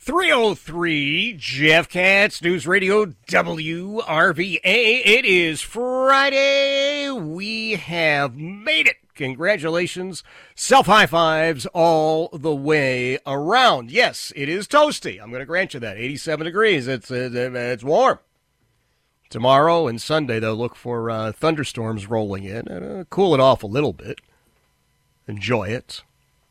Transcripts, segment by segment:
303 Jeff Katz, News Radio WRVA. It is Friday. We have made it. Congratulations. Self-high fives all the way around. Yes, it is toasty. I'm going to grant you that. 87 degrees. It's warm. Tomorrow and Sunday, they'll look for thunderstorms rolling in and cool it off a little bit. Enjoy it.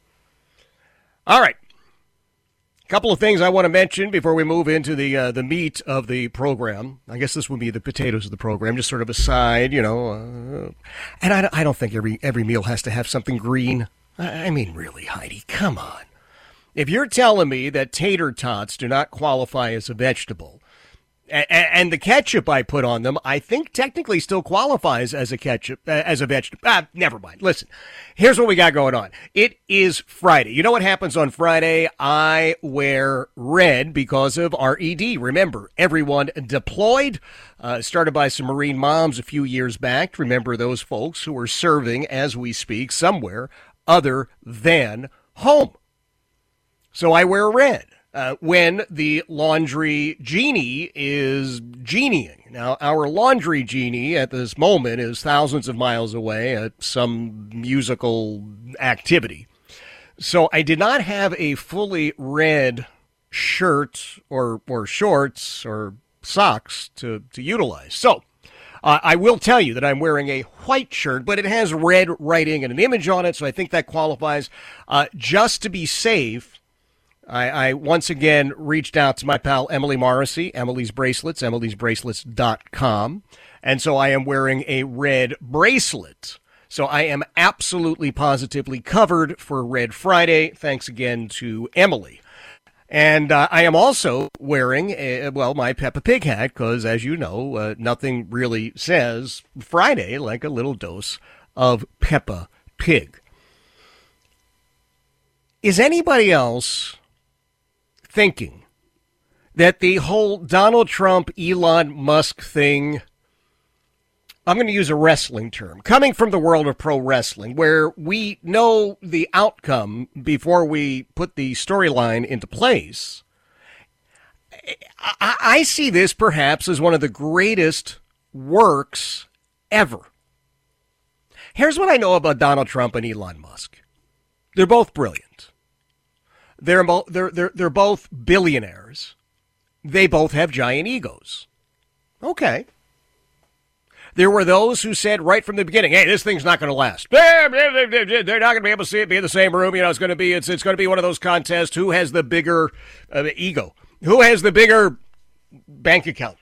All right. Couple of things I want to mention before we move into the meat of the program. I guess this would be the potatoes of the program, just sort of a side, you know. And I don't think every meal has to have something green. I mean, really, Heidi, come on. If you're telling me that tater tots do not qualify as a vegetable, and the ketchup I put on them, I think technically still qualifies as a vegetable. Never mind. Listen, here's what we got going on. It is Friday. You know what happens on Friday? I wear red because of RED. Remember, everyone deployed, started by some Marine moms a few years back. Remember those folks who are serving as we speak somewhere other than home. So I wear red. When the laundry genie is genieing. Now, our laundry genie at this moment is thousands of miles away at some musical activity. So I did not have a fully red shirt or shorts or socks to utilize. So I will tell you that I'm wearing a white shirt, but it has red writing and an image on it, so I think that qualifies. Just to be safe, I once again reached out to my pal Emily Morrissey, Emily's Bracelets, emilysbracelets.com. And so I am wearing a red bracelet. So I am absolutely positively covered for Red Friday. Thanks again to Emily. And I am also wearing, my Peppa Pig hat, because as you know, nothing really says Friday like a little dose of Peppa Pig. Is anybody else thinking that the whole Donald Trump, Elon Musk thing, I'm going to use a wrestling term, coming from the world of pro wrestling, where we know the outcome before we put the storyline into place, I see this perhaps as one of the greatest works ever. Here's what I know about Donald Trump and Elon Musk. They're both brilliant. They're both billionaires. They both have giant egos. Okay. There were those who said right from the beginning, hey, this thing's not going to last. They're not going to be able to see it, be in the same room. You know, it's going to be one of those contests. Who has the bigger ego? Who has the bigger bank account?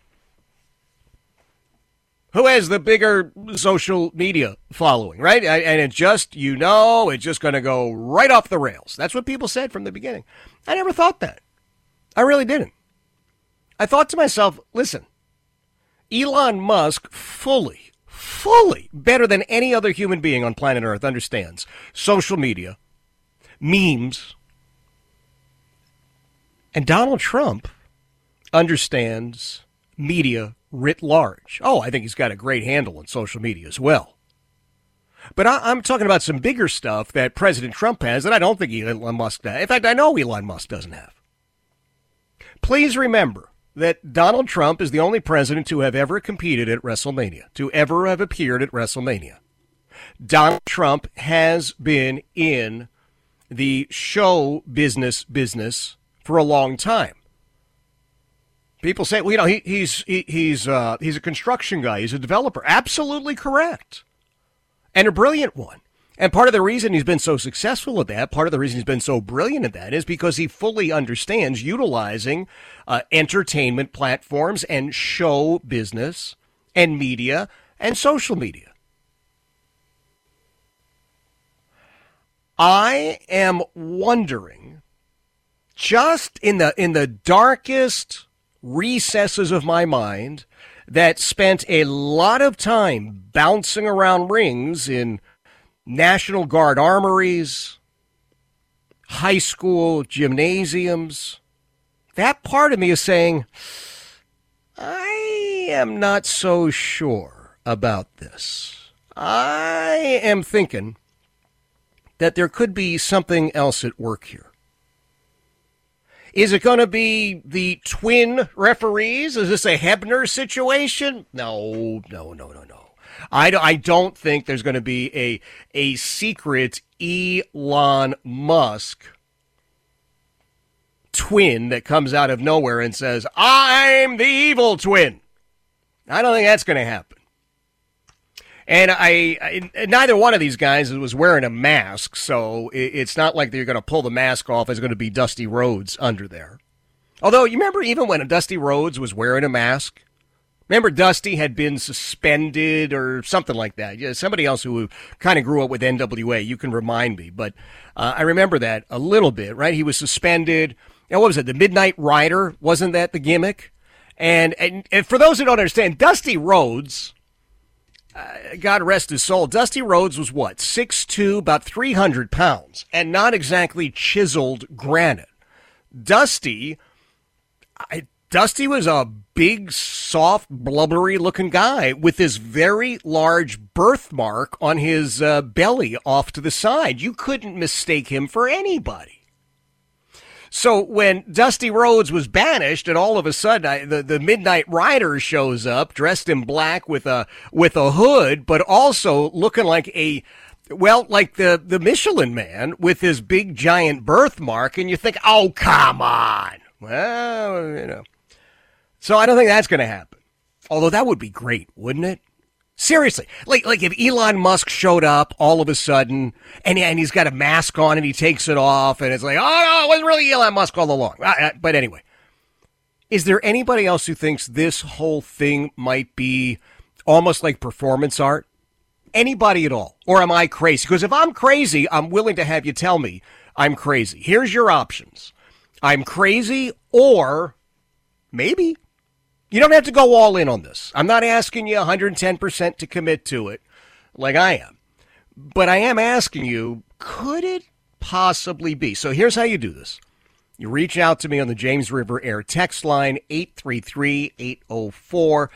Who has the bigger social media following, right? And it's just, it's just going to go right off the rails. That's what people said from the beginning. I never thought that. I really didn't. I thought to myself, listen, Elon Musk fully, better than any other human being on planet Earth understands social media, memes, and Donald Trump understands media writ large. Oh, I think he's got a great handle on social media as well. But I'm talking about some bigger stuff that President Trump has that I don't think Elon Musk does. In fact, I know Elon Musk doesn't have. Please remember that Donald Trump is the only president to have ever competed at WrestleMania, to ever have appeared at WrestleMania. Donald Trump has been in the show business for a long time. People say, well, he's a construction guy. He's a developer. Absolutely correct. And a brilliant one. And part of the reason he's been so successful at that, part of the reason he's been so brilliant at that is because he fully understands utilizing entertainment platforms and show business and media and social media. I am wondering, just in the darkest recesses of my mind that spent a lot of time bouncing around rings in National Guard armories, high school gymnasiums, that part of me is saying, I am not so sure about this. I am thinking that there could be something else at work here. Is it going to be the twin referees? Is this a Hebner situation? No. I don't think there's going to be a secret Elon Musk twin that comes out of nowhere and says, I'm the evil twin. I don't think that's going to happen. And I neither one of these guys was wearing a mask, so it's not like they're going to pull the mask off. It's going to be Dusty Rhodes under there. Although, you remember even when Dusty Rhodes was wearing a mask? Remember Dusty had been suspended or something like that. Yeah, somebody else who kind of grew up with NWA, you can remind me. But I remember that a little bit, right? He was suspended. What was it, the Midnight Rider? Wasn't that the gimmick? And for those who don't understand, Dusty Rhodes, God rest his soul, Dusty Rhodes was what, 6'2", about 300 pounds, and not exactly chiseled granite. Dusty was a big, soft, blubbery-looking guy with this very large birthmark on his belly off to the side. You couldn't mistake him for anybody. So when Dusty Rhodes was banished, and all of a sudden the Midnight Rider shows up, dressed in black with a hood, but also looking like like the Michelin Man with his big giant birthmark, and you think, oh, come on. Well, So I don't think that's going to happen. Although that would be great, wouldn't it? Seriously, like if Elon Musk showed up all of a sudden and he's got a mask on and he takes it off and it's like, oh no, it wasn't really Elon Musk all along. But anyway, is there anybody else who thinks this whole thing might be almost like performance art? Anybody at all? Or am I crazy? Because if I'm crazy, I'm willing to have you tell me I'm crazy. Here's your options. I'm crazy, or maybe. You don't have to go all in on this. I'm not asking you 110% to commit to it like I am. But I am asking you, could it possibly be? So here's how you do this. You reach out to me on the James River Air text line, 833-804-1140.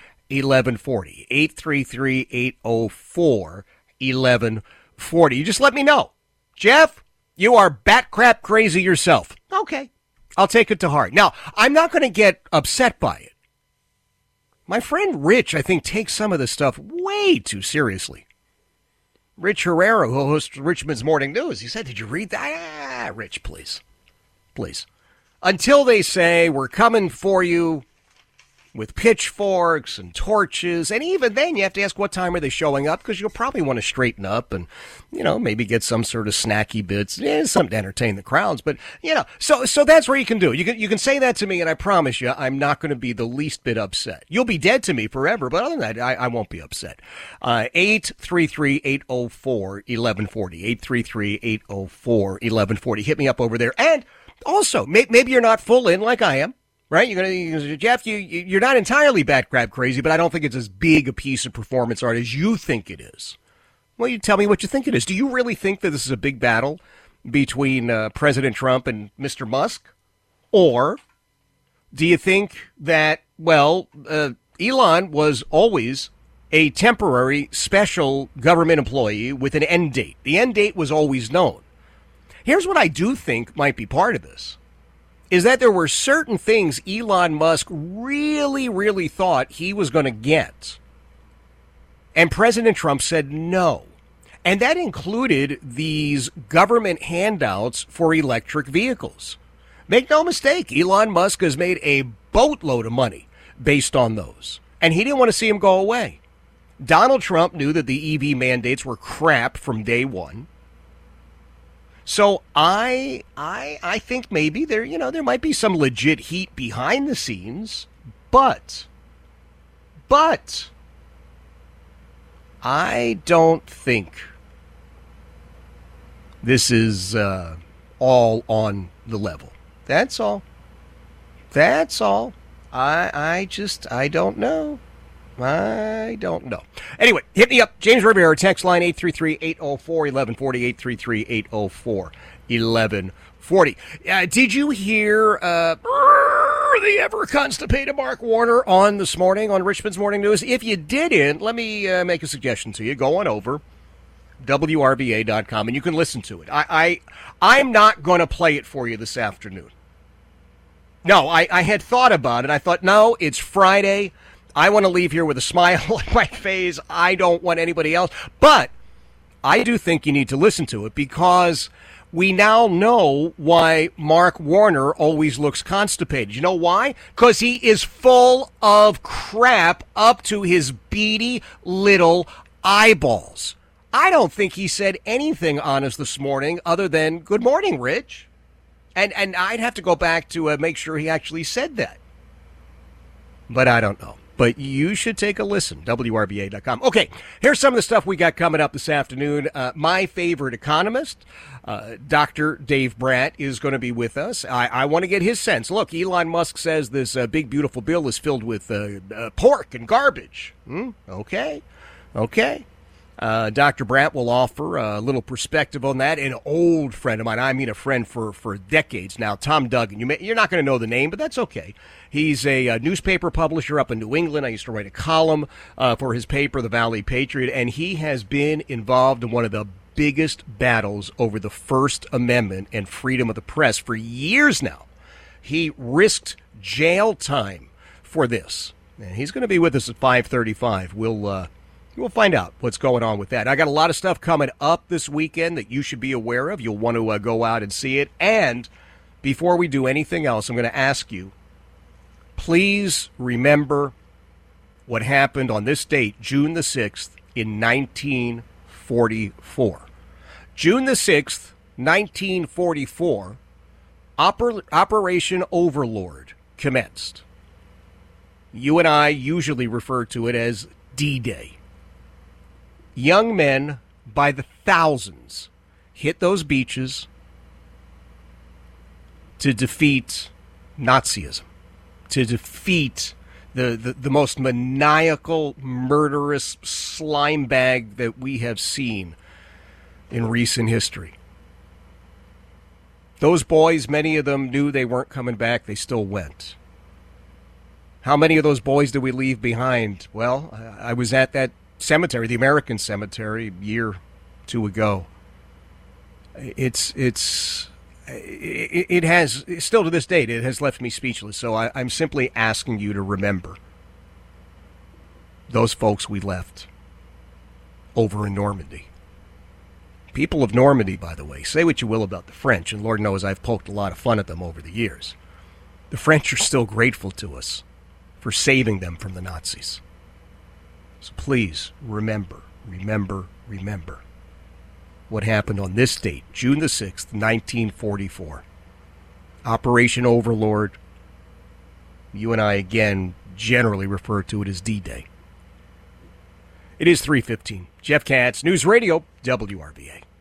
833-804-1140. You just let me know. Jeff, you are bat crap crazy yourself. Okay. I'll take it to heart. Now, I'm not going to get upset by it. My friend Rich, I think, takes some of this stuff way too seriously. Rich Herrera, who hosts Richmond's Morning News, he said, did you read that? Rich, please. Please. Until they say, we're coming for you with pitchforks and torches, and even then you have to ask what time are they showing up, because you'll probably want to straighten up and, maybe get some sort of snacky bits, something to entertain the crowds. But, so that's where you can do it. You can say that to me, and I promise you I'm not going to be the least bit upset. You'll be dead to me forever, but other than that, I won't be upset. 833-804-1140, 833-804-1140. Hit me up over there. And also, maybe you're not full in like I am. Right? Jeff, you're not entirely bat crap crazy, but I don't think it's as big a piece of performance art as you think it is. Well, you tell me what you think it is. Do you really think that this is a big battle between President Trump and Mr. Musk? Or do you think that, Elon was always a temporary special government employee with an end date? The end date was always known. Here's what I do think might be part of this. Is that there were certain things Elon Musk really, really thought he was going to get. And President Trump said no. And that included these government handouts for electric vehicles. Make no mistake, Elon Musk has made a boatload of money based on those. And he didn't want to see them go away. Donald Trump knew that the EV mandates were crap from day one. So I think maybe there might be some legit heat behind the scenes, but I don't think this is all on the level. That's all. I don't know. I don't know. Anyway, hit me up. James Riviera, text line 833-804-1140, 833-804-1140. Did you hear the ever-constipated Mark Warner on this morning on Richmond's Morning News? If you didn't, let me make a suggestion to you. Go on over WRVA.com and you can listen to it. I'm not going to play it for you this afternoon. No, I had thought about it. I thought, no, it's Friday. I want to leave here with a smile on my face. I don't want anybody else. But I do think you need to listen to it because we now know why Mark Warner always looks constipated. You know why? Because he is full of crap up to his beady little eyeballs. I don't think he said anything honest this morning other than, good morning, Rich. And I'd have to go back to make sure he actually said that. But I don't know. But you should take a listen, WRVA.com. Okay, here's some of the stuff we got coming up this afternoon. My favorite economist, Dr. Dave Brat, is going to be with us. I want to get his sense. Look, Elon Musk says this big, beautiful bill is filled with pork and garbage. Okay. Dr. Brat will offer a little perspective on that. An old friend of mine, I mean a friend for decades now, Tom Duggan. You're not going to know the name, but that's okay. He's a newspaper publisher up in New England. I used to write a column for his paper, the Valley Patriot, and he has been involved in one of the biggest battles over the First Amendment and freedom of the press for years now. He risked jail time for this, and he's going to be with us at 5:35. We'll find out what's going on with that. I got a lot of stuff coming up this weekend that you should be aware of. You'll want to go out and see it. And before we do anything else, I'm going to ask you, please remember what happened on this date, June the 6th, in 1944. June the 6th, 1944, Operation Overlord commenced. You and I usually refer to it as D-Day. Young men, by the thousands, hit those beaches to defeat Nazism, to defeat the most maniacal, murderous slime bag that we have seen in recent history. Those boys, many of them knew they weren't coming back. They still went. How many of those boys did we leave behind? Well, I was at that cemetery, the American Cemetery, a year or two ago. It has, still to this date, it has left me speechless. So I'm simply asking you to remember those folks we left over in Normandy. People of Normandy, by the way, say what you will about the French, and Lord knows I've poked a lot of fun at them over the years. The French are still grateful to us for saving them from the Nazis. So please remember what happened on this date, June the 6th, 1944. Operation Overlord. You and I, again, generally refer to it as D-Day. It is 3:15. Jeff Katz, News Radio, WRVA.